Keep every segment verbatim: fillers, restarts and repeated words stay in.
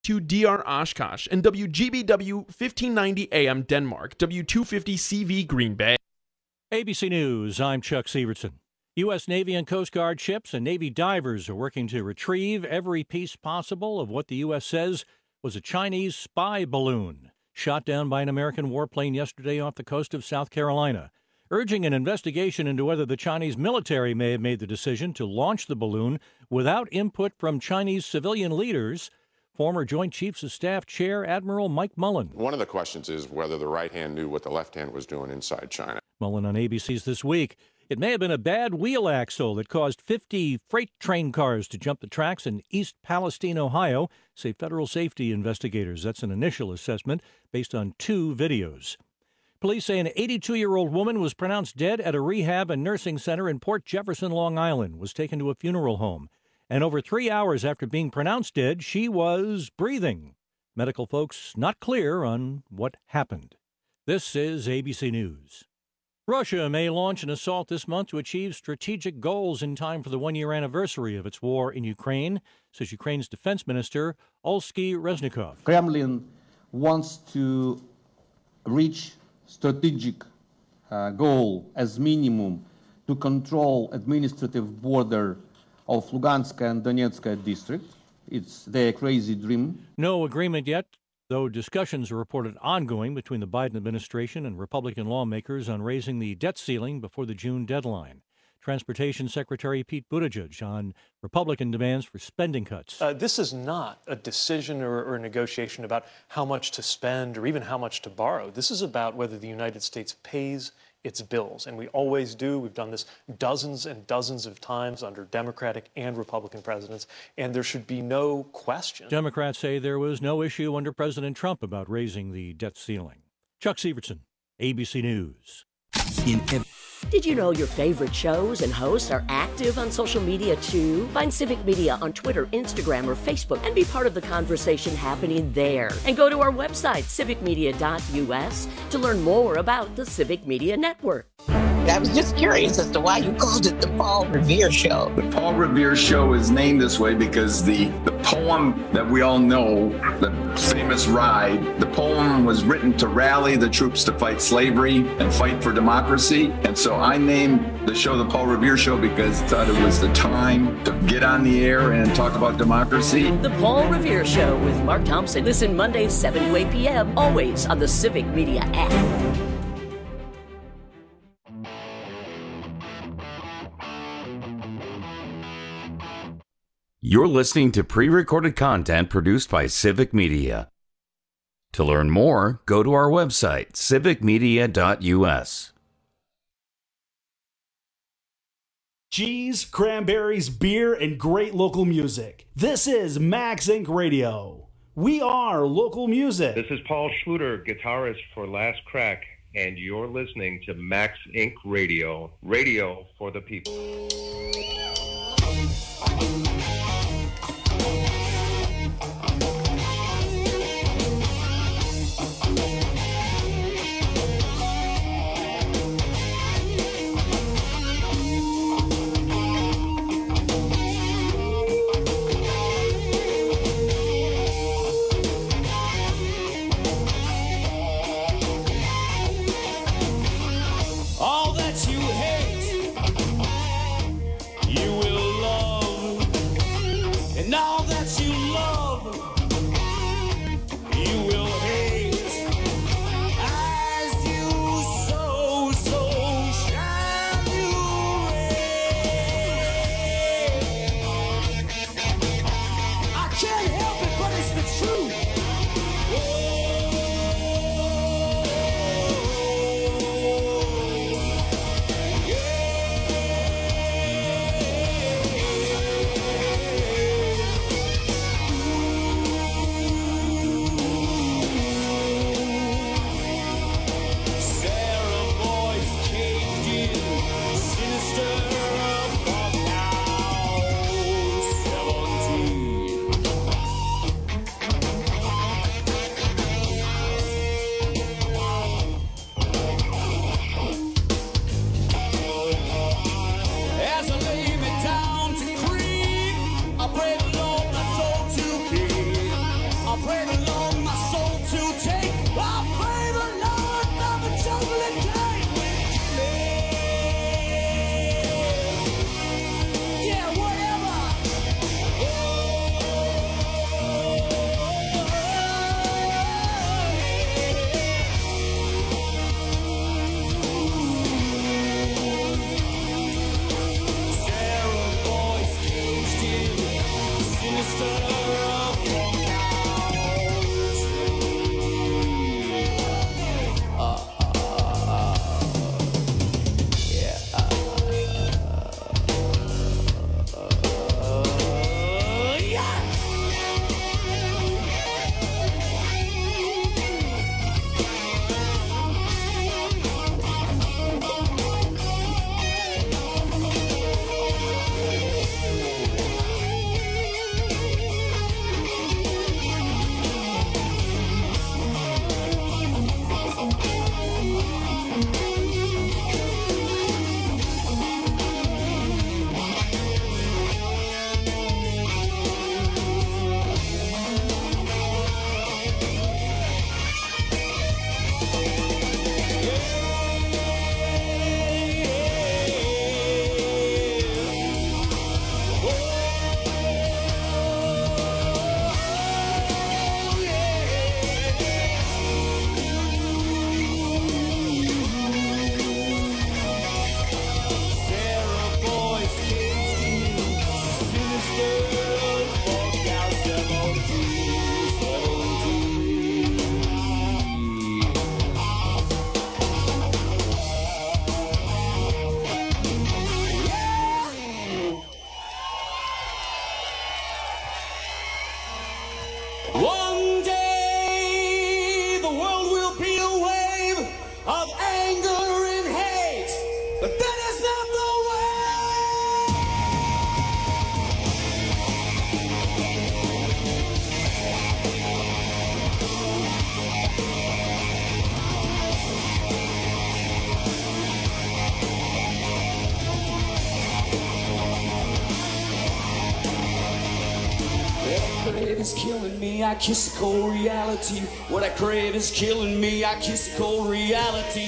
to D R Oshkosh, and W G B W fifteen ninety A M Denmark, W two fifty C V Green Bay. A B C News, I'm Chuck Severson. U S. Navy and Coast Guard ships and Navy divers are working to retrieve every piece possible of what the U S says was a Chinese spy balloon shot down by an American warplane yesterday off the coast of South Carolina, urging an investigation into whether the Chinese military may have made the decision to launch the balloon without input from Chinese civilian leaders. Former Joint Chiefs of Staff Chair Admiral Mike Mullen. One of the questions is whether the right hand knew what the left hand was doing inside China. Mullen on A B C's This Week. It may have been a bad wheel axle that caused fifty freight train cars to jump the tracks in East Palestine, Ohio, say federal safety investigators. That's an initial assessment based on two videos. Police say an eighty-two-year-old woman was pronounced dead at a rehab and nursing center in Port Jefferson, Long Island, was taken to a funeral home. And over three hours after being pronounced dead, she was breathing. Medical folks not clear on what happened. This is A B C News. Russia may launch an assault this month to achieve strategic goals in time for the one-year anniversary of its war in Ukraine, says Ukraine's defense minister, Olsky Reznikov. Kremlin wants to reach strategic uh, goal as minimum to control administrative border of Lugansk and Donetsk district. It's their crazy dream. No agreement yet, though discussions are reported ongoing between the Biden administration and Republican lawmakers on raising the debt ceiling before the June deadline. Transportation Secretary Pete Buttigieg on Republican demands for spending cuts. Uh, this is not a decision or, or a negotiation about how much to spend or even how much to borrow. This is about whether the United States pays its bills, and we always do. We've done this dozens and dozens of times under Democratic and Republican presidents, and there should be no question. Democrats say there was no issue under President Trump about raising the debt ceiling. Chuck Severson, A B C News. In ev- Did you know your favorite shows and hosts are active on social media too? Find Civic Media on Twitter, Instagram, or Facebook and be part of the conversation happening there. And go to our website, civic media dot u s, to learn more about the Civic Media Network. I was just curious as to why you called it the Paul Revere Show. The Paul Revere Show is named this way because the, the poem that we all know, the famous Ride, the poem was written to rally the troops to fight slavery and fight for democracy. And so I named the show the Paul Revere Show because I thought it was the time to get on the air and talk about democracy. The Paul Revere Show with Mark Thompson. Listen Mondays, seven to eight p.m., always on the Civic Media app. You're listening to pre-recorded content produced by Civic Media. To learn more, go to our website, civic media dot u s. Cheese, cranberries, beer, and great local music. This is Max Incorporated. Radio. We are local music. This is Paul Schluter, guitarist for Last Crack, and you're listening to Max Incorporated. Radio. Radio for the people. All that you hate, you pray the Lord my soul to take. I pray the Lord of the jungle and cave with killers. Yeah, whatever. Sarah Boyce caged in, sinister of your house. Uh, yeah. Uh, yeah. Sarah Boyce caged in, sinister folk out seventeen, seventeen. One day the world will be a wave of anger and hate, but that is not the What I crave is killing me, I kiss the cold reality. What I crave is killing me, I kiss the cold reality.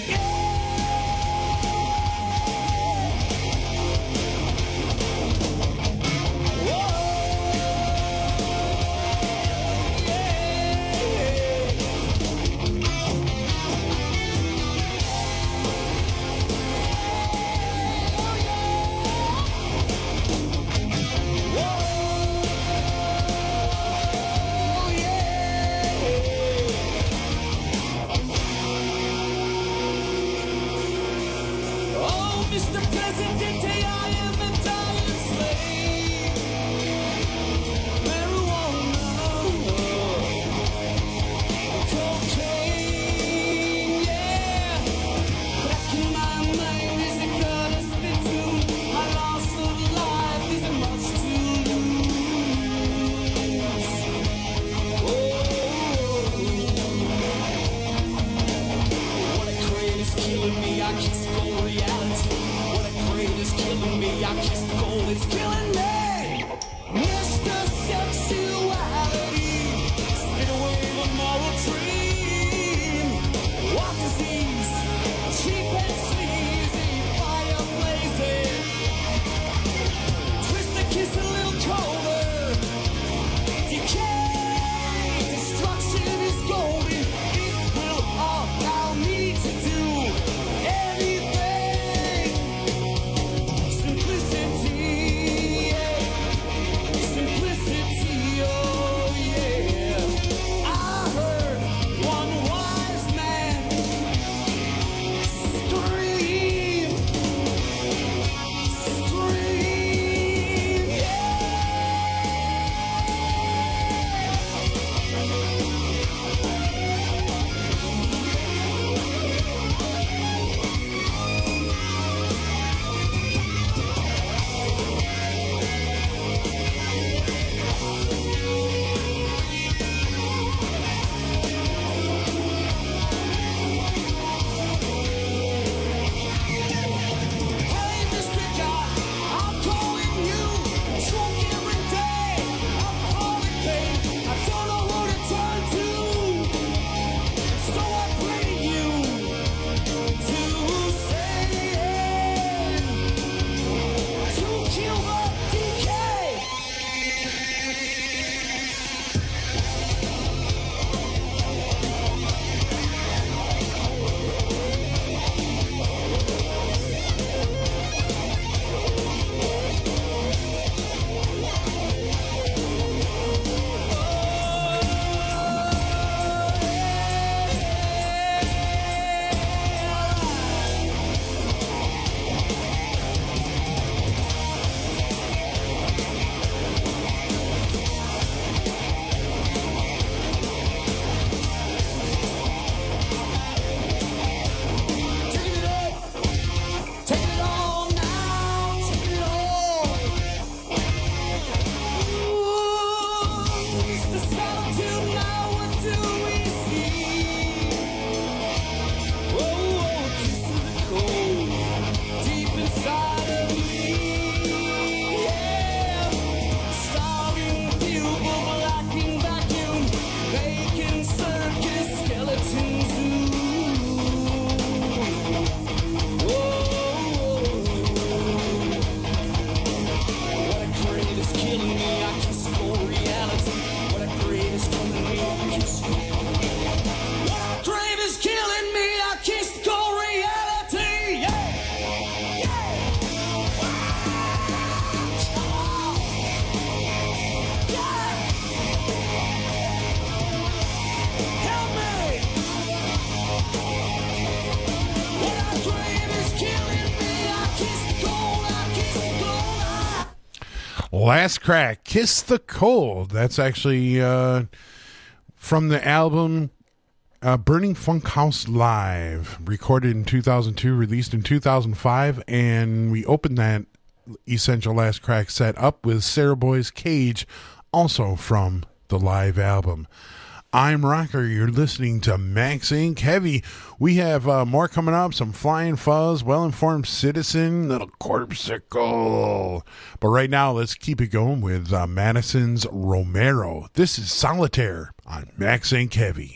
Last Crack, Kiss the Cold. That's actually uh, from the album uh, Burning Funk House Live, recorded in two thousand two, released in two thousand five, and we opened that Essential Last Crack set up with Sarah Boy's Cage, also from the live album. I'm Rocker. You're listening to Max Incorporated. Heavy. We have uh, more coming up. Some Flying Fuzz, Well-Informed Citizen, Little Corpsicle. But right now, let's keep it going with uh, Madison's Romero. This is Solitaire on Max Incorporated. Heavy.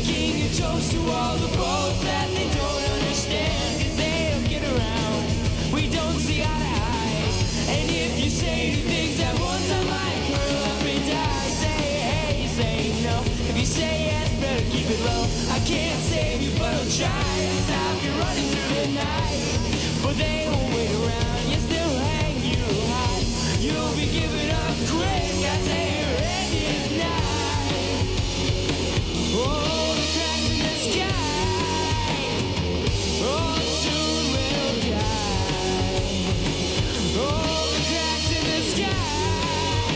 King a toast to all the boats that they don't understand, 'cause they don't get around. We don't see eye to eye. And if you say the things that one time might curl up and die, say hey, say no. If you say yes, better keep it low. I can't save you, but I'll try. Cause I'll be running through the night. But they won't wait around. Yes, they'll hang you high. You'll be giving up quick. I say your end is nigh. Oh, the cracks in the sky. Oh, soon we'll die. Oh, the cracks in the sky.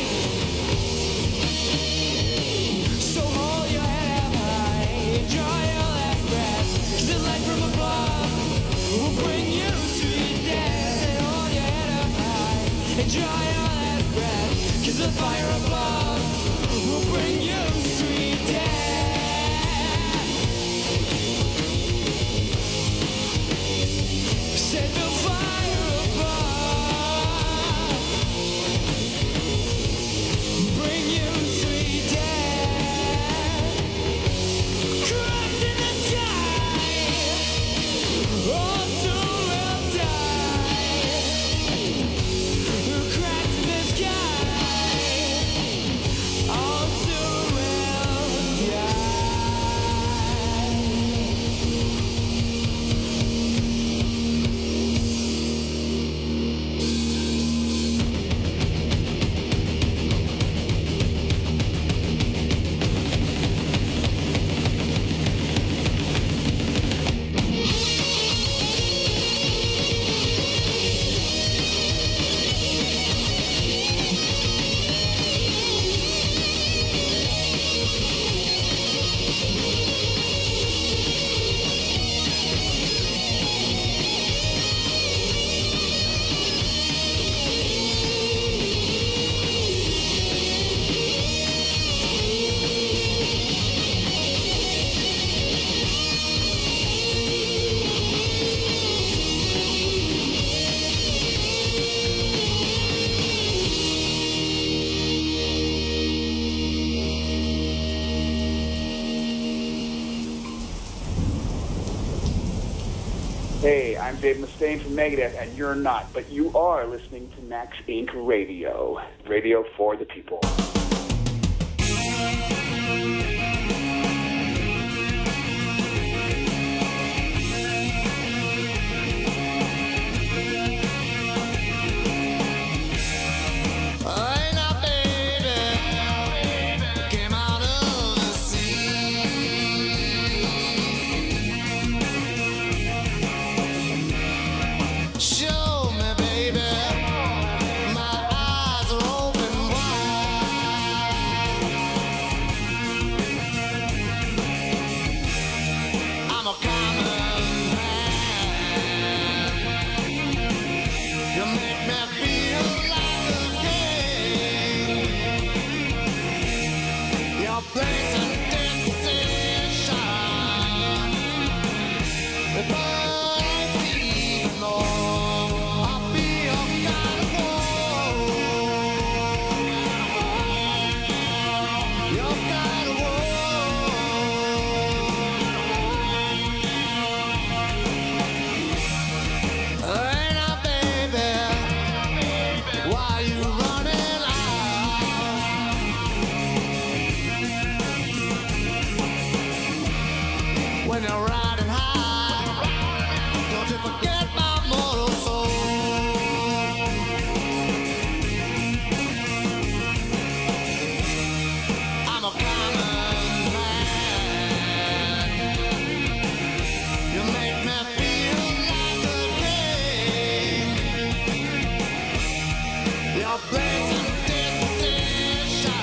So hold your head up high and draw your last breath. 'Cause the light from above will bring you sweet death. And hold your head up high and draw your last breath. 'Cause the fire above will bring you sweet death. Set the fire above, bring you sweet death. Cracks in the sky, all soon will die. Cracks in the sky, all soon will die. Hey, I'm Dave Mustaine from Megadeth, and you're not, but you are listening to Max Incorporated. Radio. Radio for the people.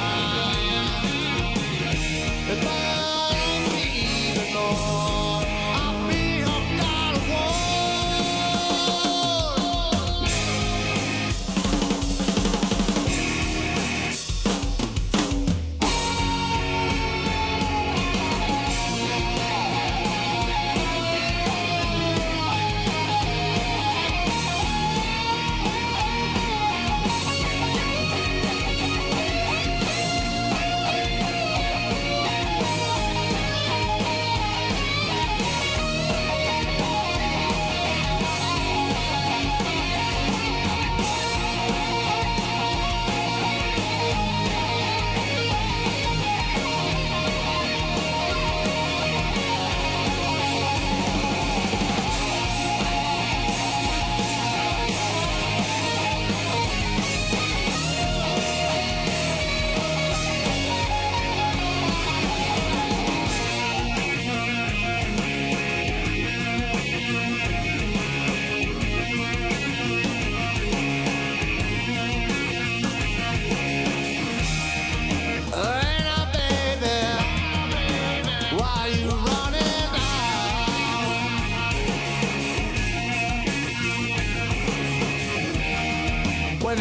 If I even know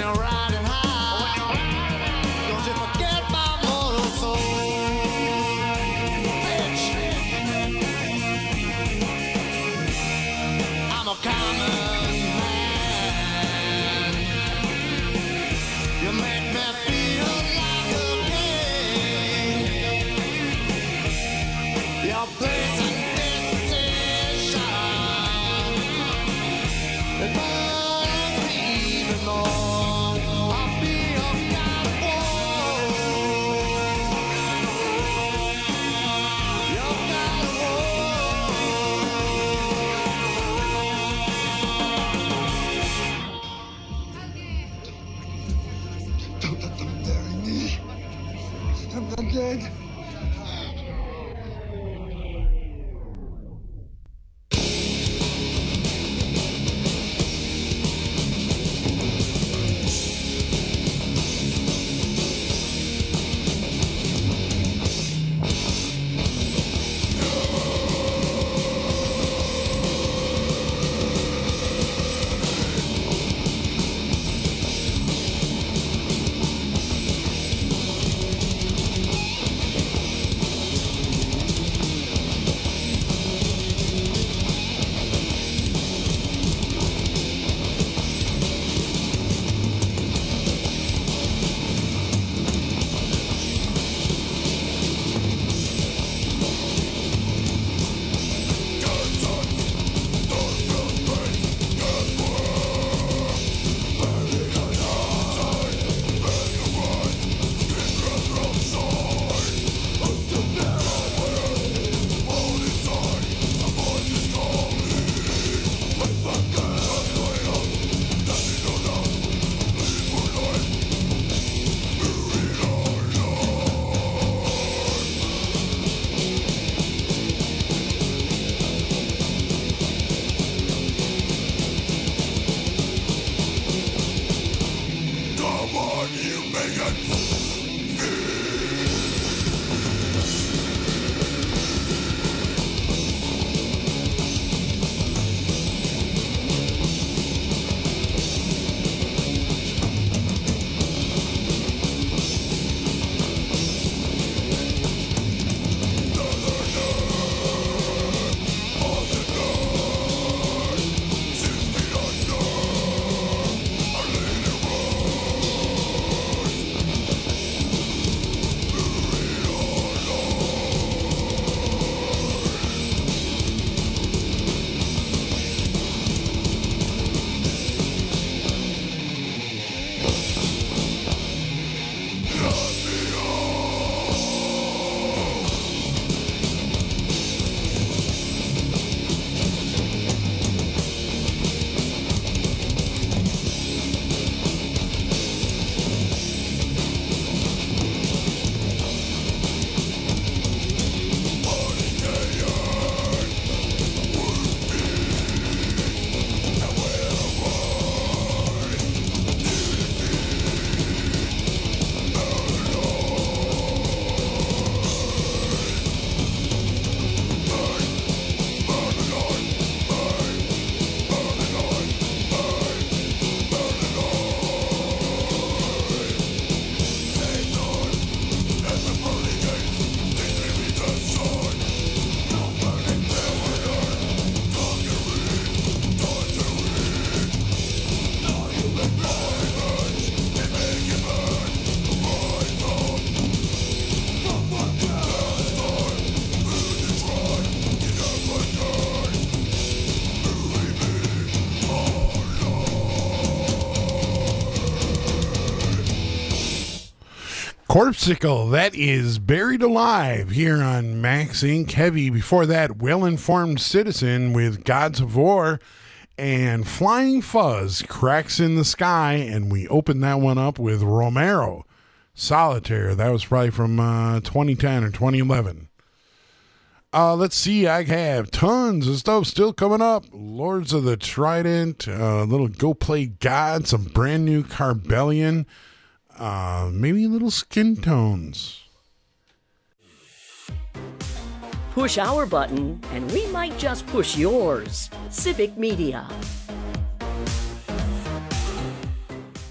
you're riding high, don't you forget my mortal soul. Bitch, I'm a common man. You make me feel like a king. Your place and decision, it burns me even more. I'll be your God of war. Your God of Don't let them bury me. I'm not dead. Corpsicle, that is Buried Alive here on Max Incorporated. Heavy. Before that, Well-Informed Citizen with Gods of War and Flying Fuzz, Cracks in the Sky. And we opened that one up with Romero, Solitaire. That was probably from uh, twenty ten or twenty eleven. Uh, let's see, I have tons of stuff still coming up. Lords of the Trident, a uh, little Go Play God, some brand new Carbellion. Uh, maybe a little Skin Tones. Push our button, and we might just push yours. Civic Media.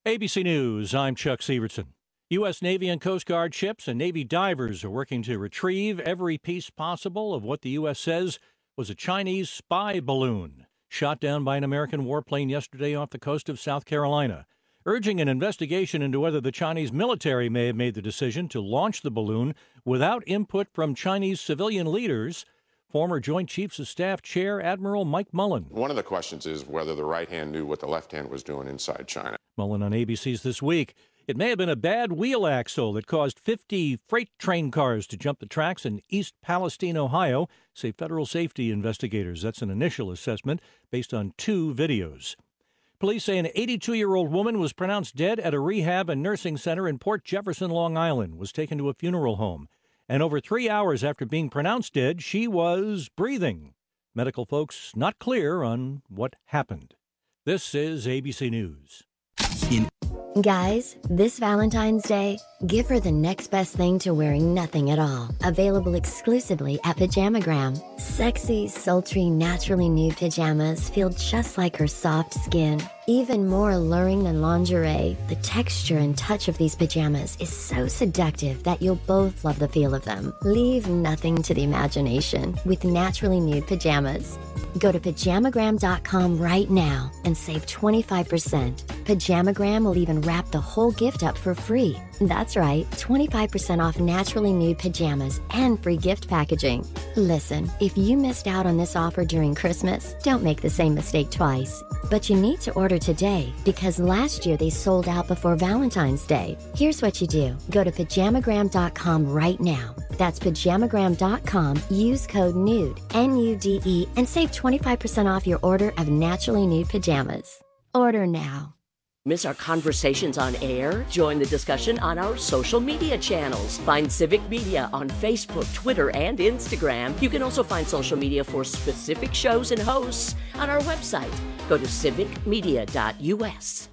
A B C News, I'm Chuck Severson. U S. Navy and Coast Guard ships and Navy divers are working to retrieve every piece possible of what the U S says was a Chinese spy balloon shot down by an American warplane yesterday off the coast of South Carolina, urging an investigation into whether the Chinese military may have made the decision to launch the balloon without input from Chinese civilian leaders. Former Joint Chiefs of Staff Chair Admiral Mike Mullen. One of the questions is whether the right hand knew what the left hand was doing inside China. Mullen on A B C's This Week. It may have been a bad wheel axle that caused fifty freight train cars to jump the tracks in East Palestine, Ohio, say federal safety investigators. That's an initial assessment based on two videos. Police say an eighty-two-year-old woman was pronounced dead at a rehab and nursing center in Port Jefferson, Long Island, was taken to a funeral home. And over three hours after being pronounced dead, she was breathing. Medical folks not clear on what happened. This is A B C News. In- Guys, this Valentine's Day, give her the next best thing to wearing nothing at all. Available exclusively at Pajamagram. Sexy, sultry, naturally nude pajamas feel just like her soft skin. Even more alluring than lingerie, the texture and touch of these pajamas is so seductive that you'll both love the feel of them. Leave nothing to the imagination with naturally nude pajamas. Go to pajamagram dot com right now and save twenty-five percent. Pajamagram will even wrap the whole gift up for free. That's right, twenty-five percent off naturally nude pajamas and free gift packaging. Listen, if you missed out on this offer during Christmas, don't make the same mistake twice. But you need to order today because last year they sold out before Valentine's Day. Here's what you do. Go to pajamagram dot com right now. That's pajamagram dot com. Use code NUDE, N U D E, and save twenty-five percent off your order of naturally nude pajamas. Order now. Miss our conversations on air? Join the discussion on our social media channels. Find Civic Media on Facebook, Twitter, and Instagram. You can also find social media for specific shows and hosts on our website. Go to civic media dot U S.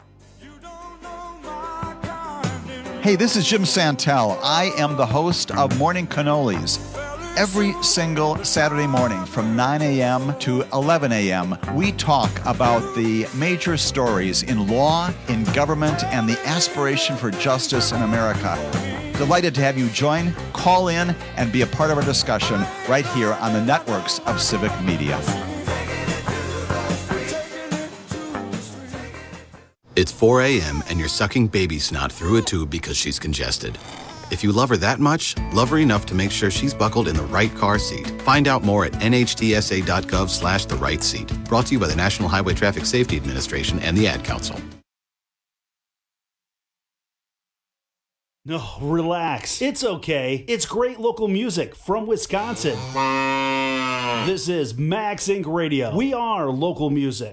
Hey, this is Jim Santel. I am the host of Morning Cannolis. Every single Saturday morning from nine a.m. to eleven a.m., we talk about the major stories in law, in government, and the aspiration for justice in America. Delighted to have you join, call in, and be a part of our discussion right here on the networks of Civic Media. It's four a.m. and you're sucking baby snot through a tube because she's congested. If you love her that much, love her enough to make sure she's buckled in the right car seat. Find out more at N H T S A dot gov slash the right seat. Brought to you by the National Highway Traffic Safety Administration and the Ad Council. No, relax. It's okay. It's great local music from Wisconsin. This is Max Incorporated. Radio. We are local music.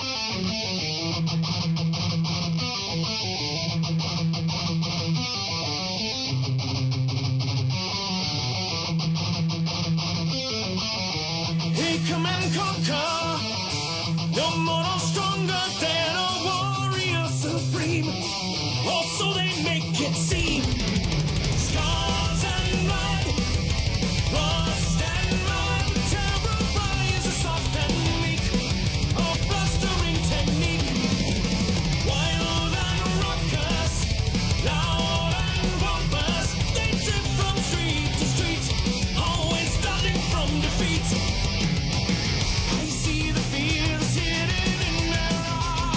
Come and conquer. No more stronger than a warrior supreme. Also they make it seem. Scars and mud, rust and mud. Terrifies the soft and weak. A blustering technique. Wild and raucous, loud and pompous. They trip from street to street. Always starting from defeat. I see the fears hidden in their eyes.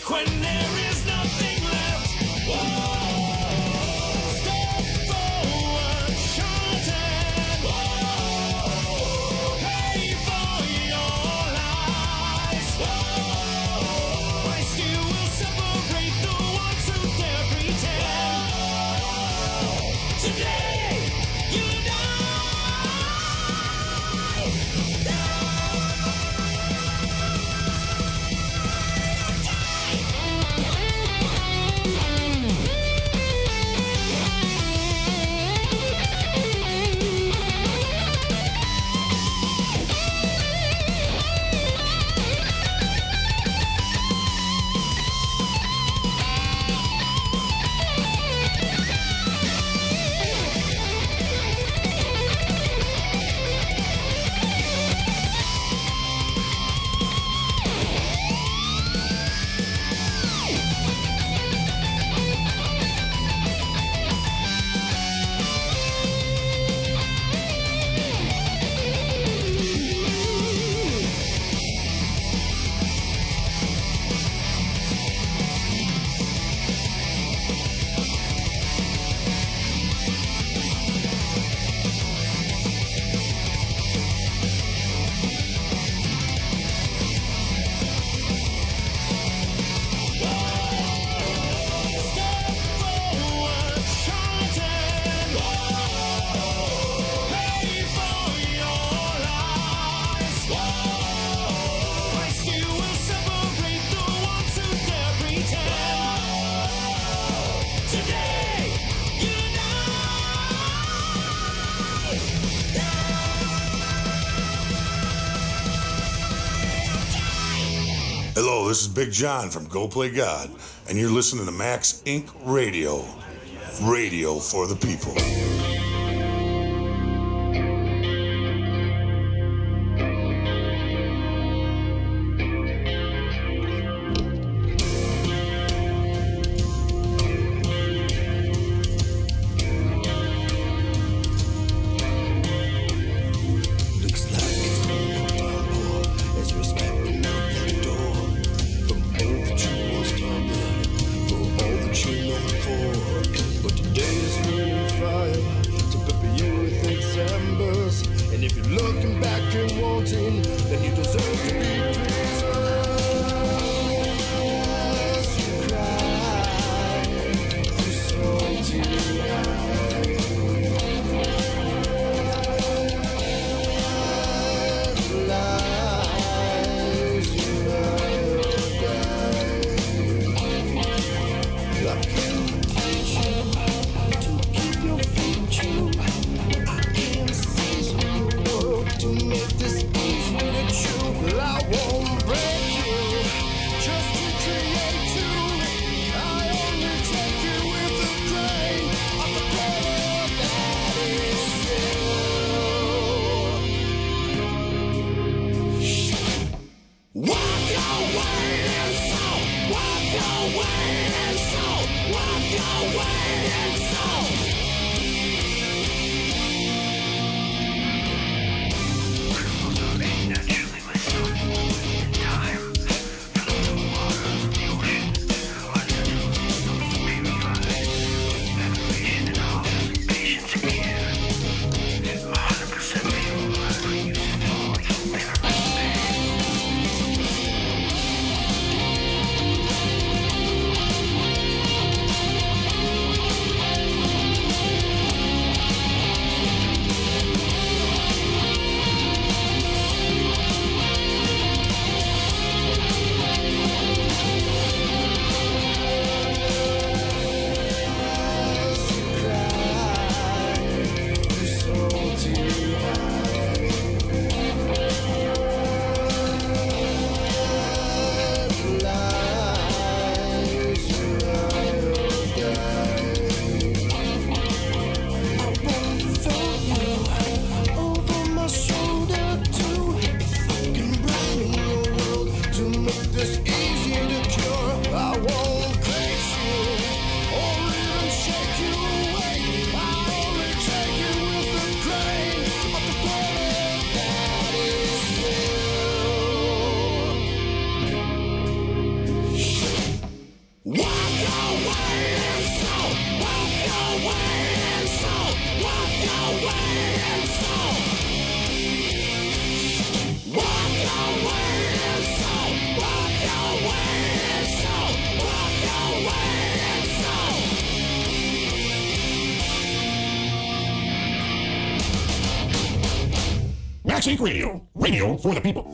when there is nothing left. Whoa, step forward, Charlatan. Whoa, pay for your lies. Whoa, I still will separate the ones who dare pretend. Today, you Hello, this is Big John from Go Play God, and you're listening to Max Incorporated. Radio. Radio for the people. But today is moon fire. Max Inc Radio, radio for the people.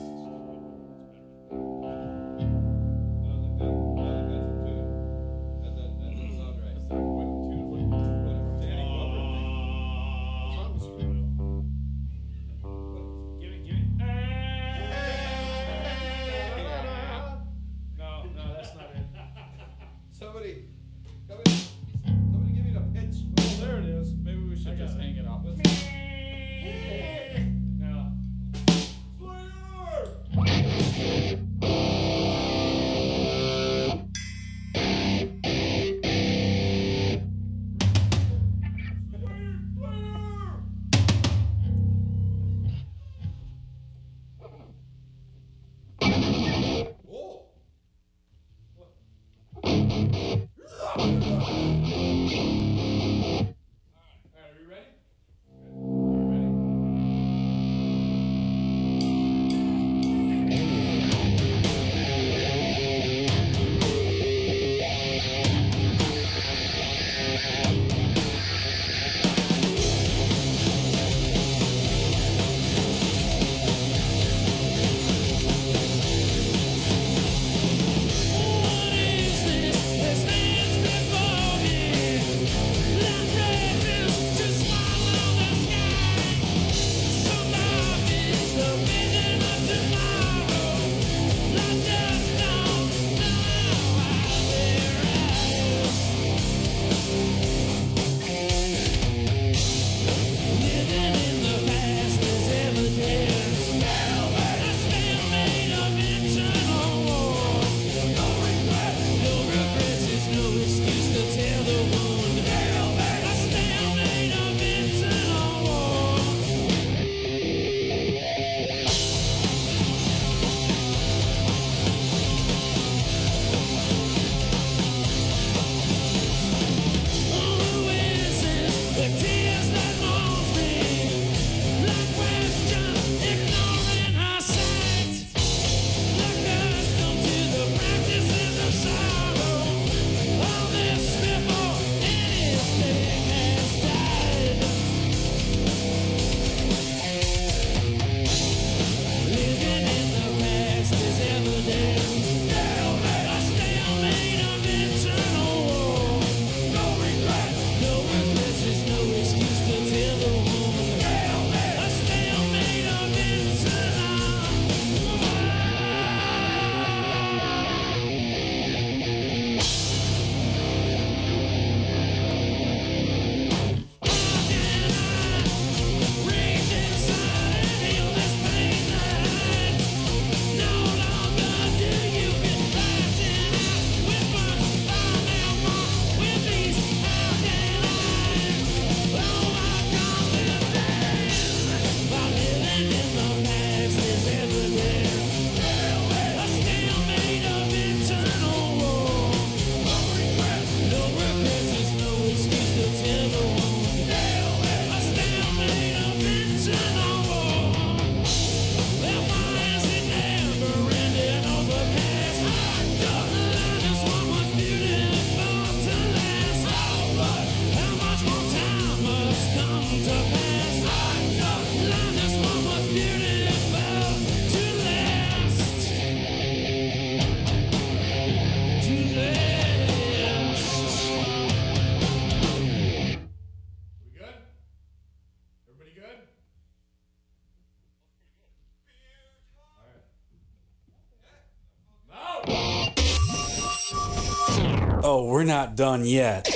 Oh, we're not done yet.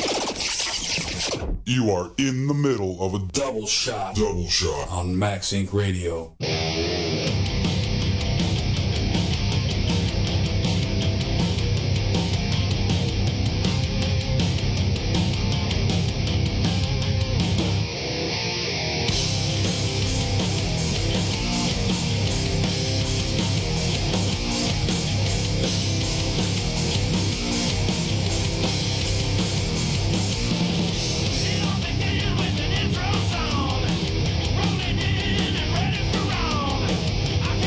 You are in the middle of a Double shot. Double shot. On Max Inc Radio. With an intro song, rolling in and ready for wrong.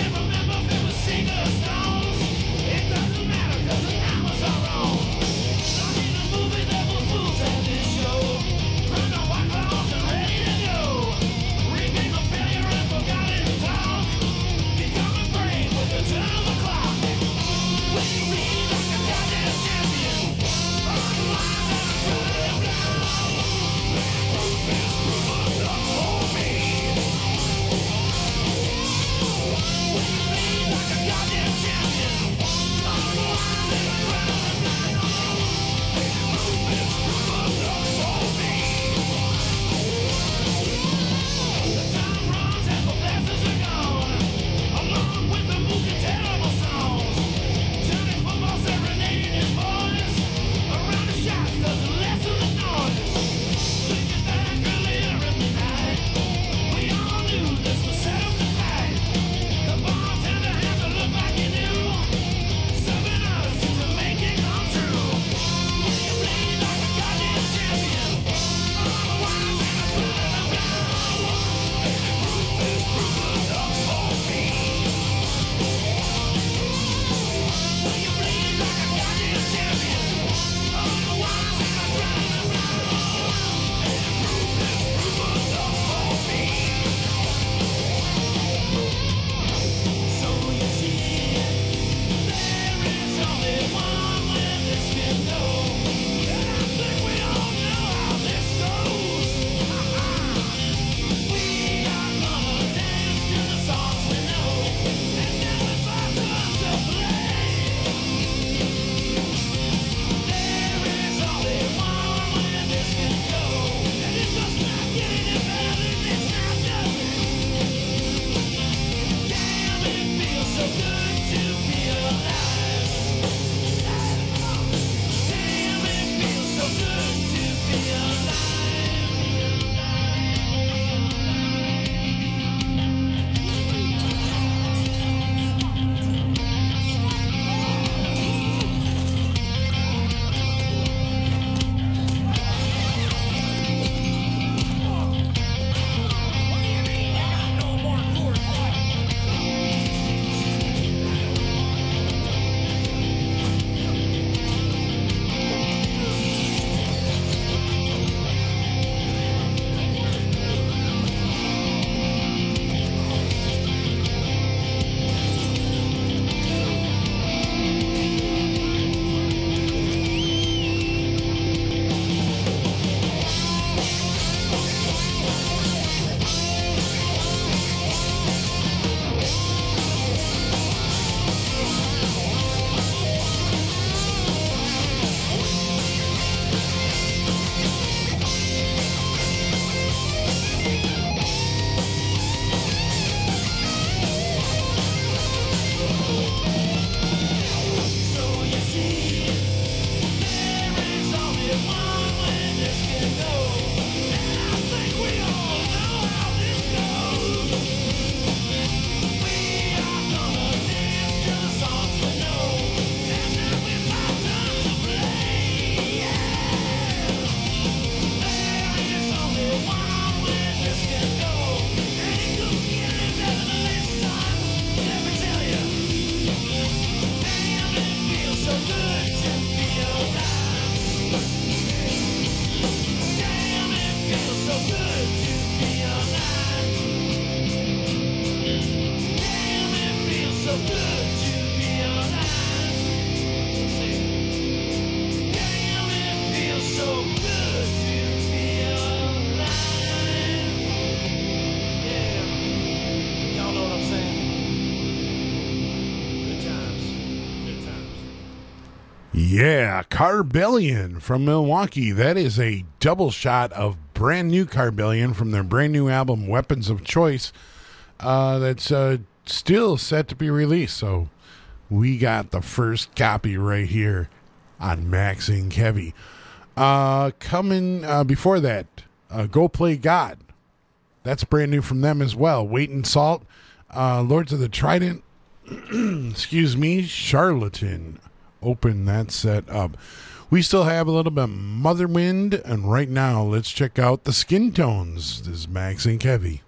Yeah, Carbellion from Milwaukee. That is a double shot of brand new Carbellion from their brand new album, Weapons of Choice, uh, that's uh, still set to be released. So we got the first copy right here on Max Inc Heavy. Uh, coming uh, before that, uh, Go Play God. That's brand new from them as well. Weight and Salt, uh, Lords of the Trident, excuse me, Charlatan. Open that set up. We still have a little bit of Mother Wind, and right now let's check out the Skin Tones. This is Max Inc Heavy.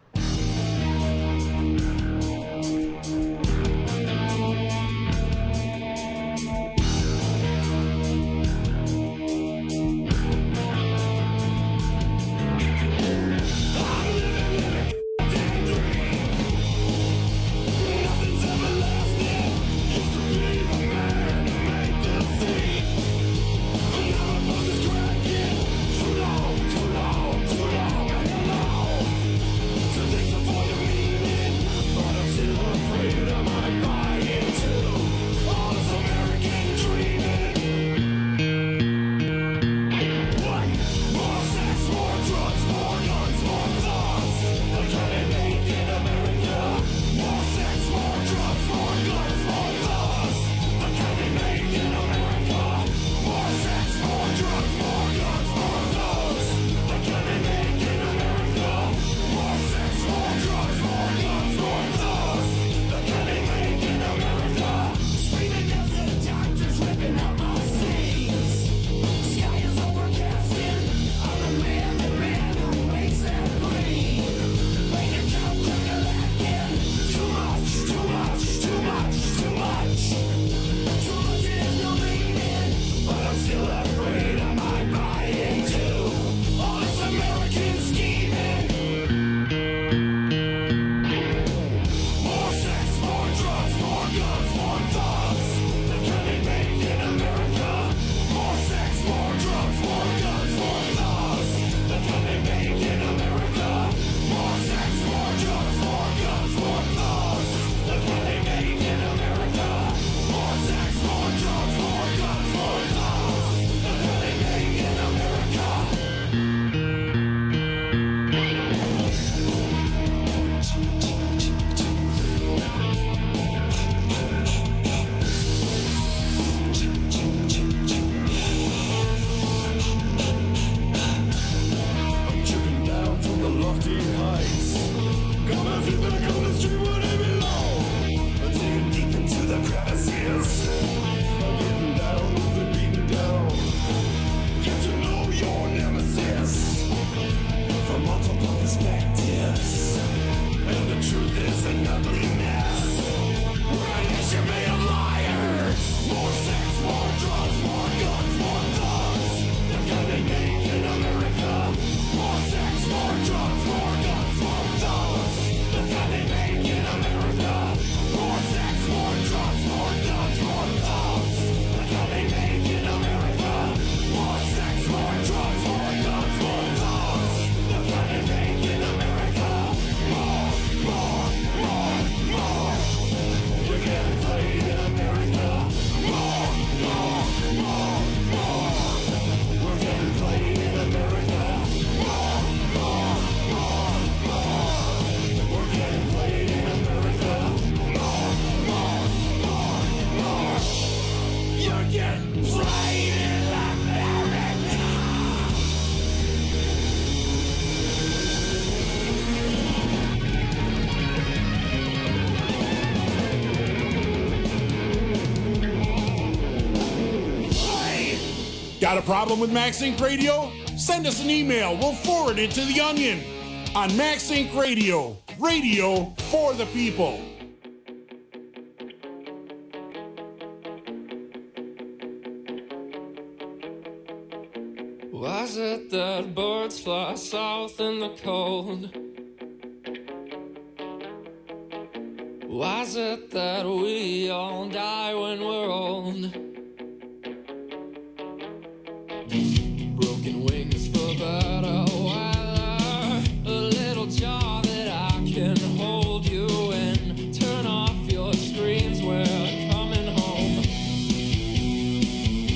Got a problem with Max Inc Radio? Send us an email. We'll forward it to The Onion on Max Inc Radio. Radio for the people. Was it that birds fly south in the cold? Was it that we all die when we're old? Broken wings for better weather, a little jaw that I can hold you in. Turn off your screens, we're coming home.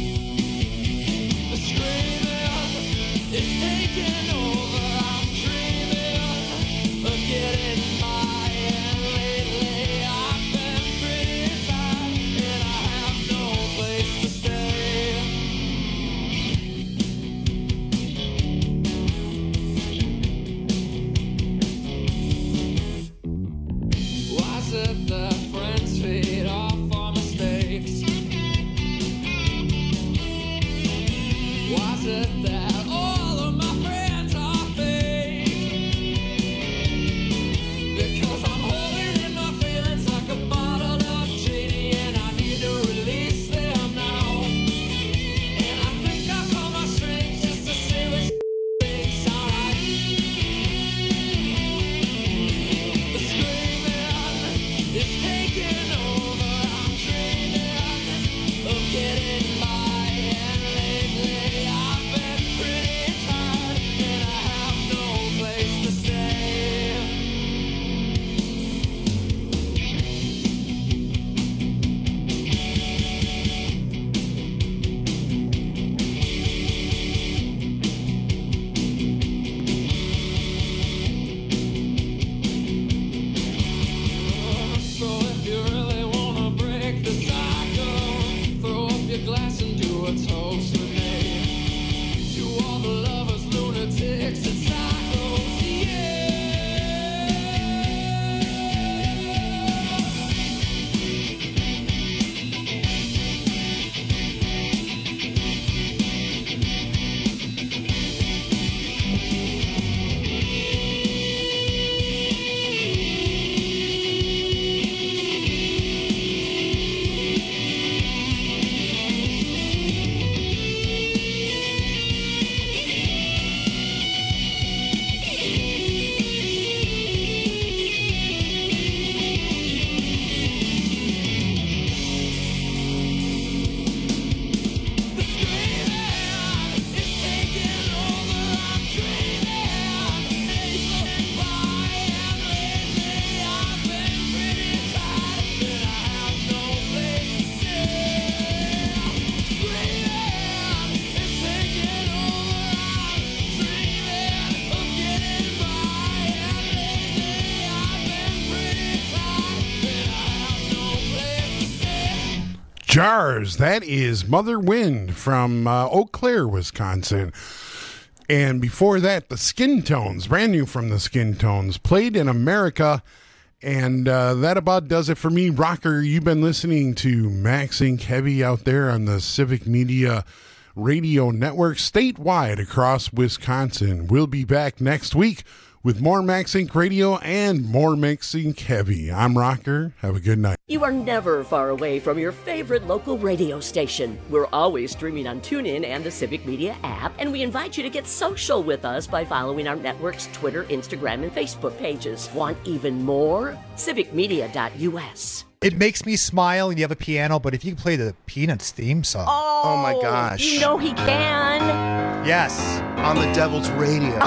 Jars. That is Mother Wind from uh, Eau Claire, Wisconsin. And before that, the Skin Tones, brand new from the Skin Tones, Played in America. And uh, that about does it for me. Rocker, you've been listening to Max Inc Heavy out there on the Civic Media Radio Network statewide across Wisconsin. We'll be back next week with more Max Inc Radio and more Max Inc Heavy. I'm Rocker. Have a good night. You are never far away from your favorite local radio station. We're always streaming on TuneIn and the Civic Media app, and we invite you to get social with us by following our network's Twitter, Instagram, and Facebook pages. Want even more? civic media dot u s. It makes me smile, and you have a piano, but if you can play the Peanuts theme song. Oh, oh my gosh. You know he can. Yes. On the Devil's Radio.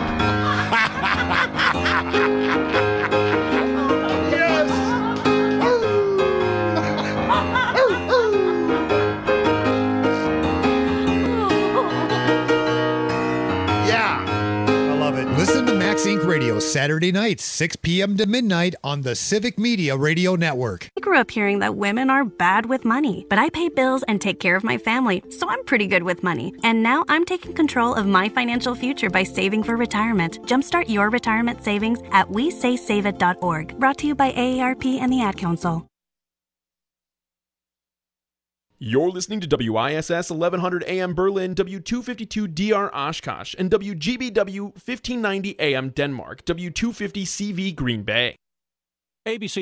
Listen to Max Inc Radio Saturday nights, six p.m. to midnight on the Civic Media Radio Network. I grew up hearing that women are bad with money, but I pay bills and take care of my family, so I'm pretty good with money. And now I'm taking control of my financial future by saving for retirement. Jumpstart your retirement savings at we say save it dot org. Brought to you by A A R P and the Ad Council. You're listening to W I S S eleven hundred A M Berlin, W two fifty-two D R Oshkosh, and W G B W fifteen ninety A M Denmark, W two fifty C V Green Bay. A B C